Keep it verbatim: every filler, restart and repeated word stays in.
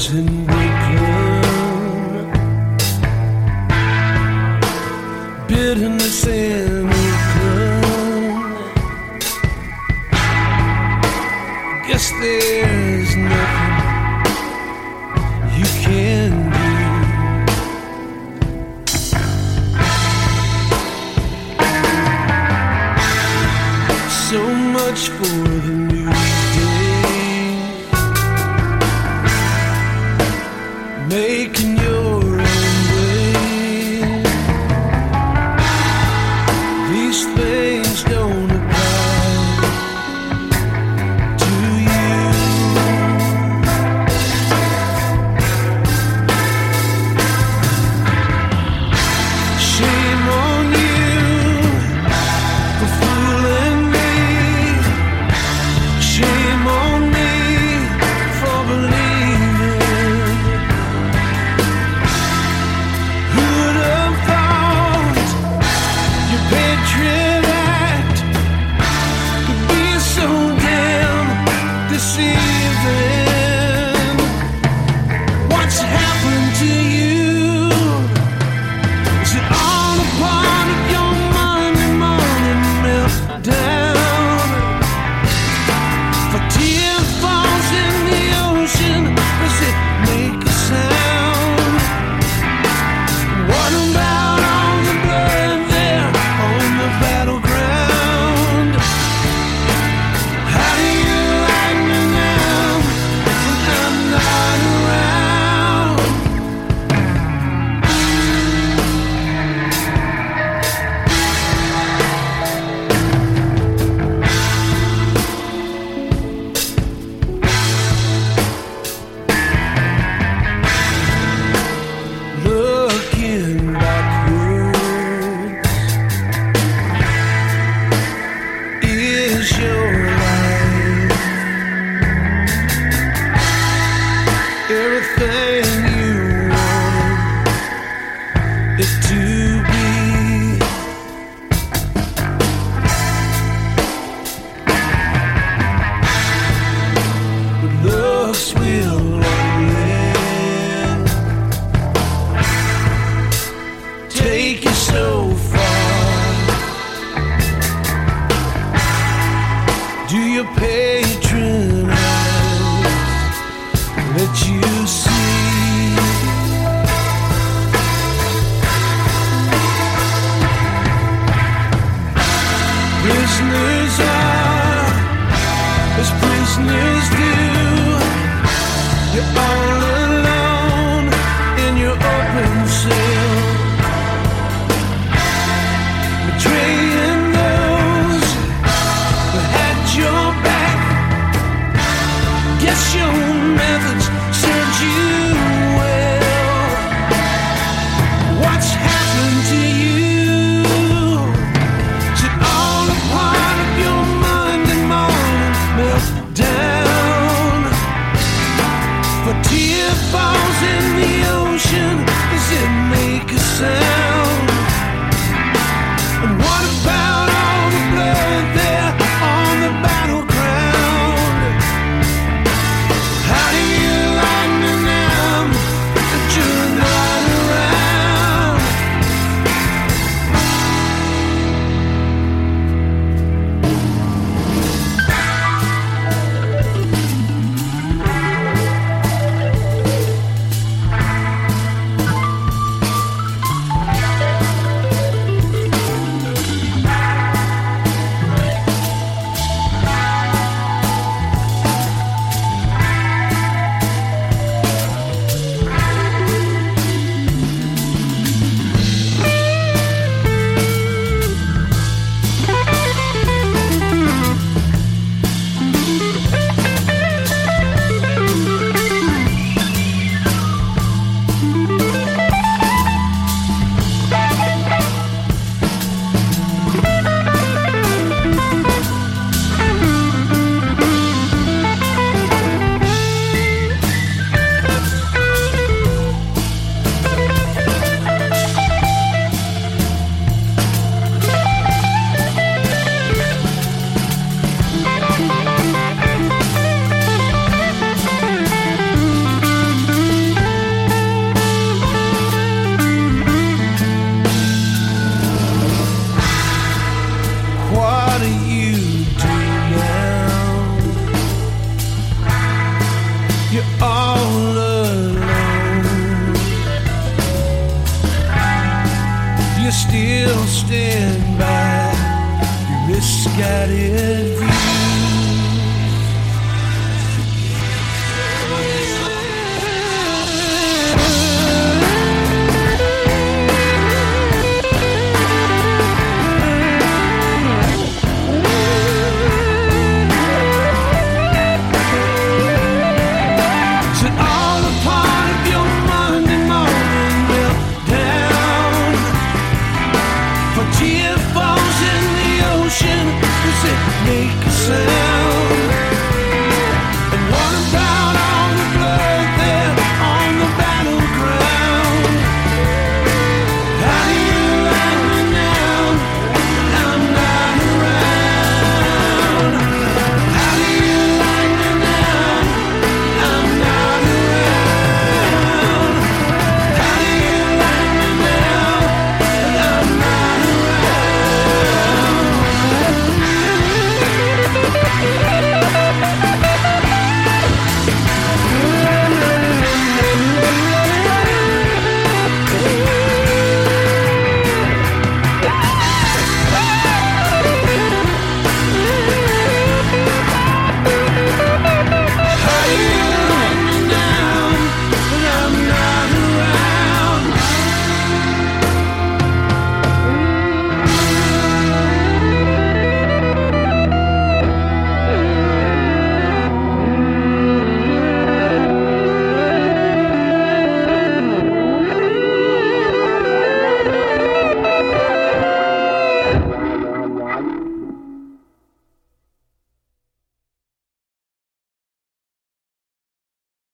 in Brooklyn, bitterness in Oakland. Guess there's nothing you can do. So much for the new day, making your own way. These things don't apply to you. Shame on you for fooling me. Shame on me for believing. Who'd have thought your Patriot Act could be so damn deceiving? What's happened to you? Is it all a part of your Monday morning meltdown? For tear falls in the ocean, does it make a sound? What about all the blood there on the battleground? How do you like me now when I'm not around? Looking backwards is your life. Everything you wanted it to be. But looks will only take you so far. Do your patronize let you see? Prisoners are as prisoners do. You're all alone in your open cell, betraying those who had your back. Guess your methods served you well. What's happened to you? Is it all a part of your Monday morning meltdown? For tears you still stand by your misguided views? Is it all a part of your Monday morning meltdown? For tear falls in the ocean, does it make a sound?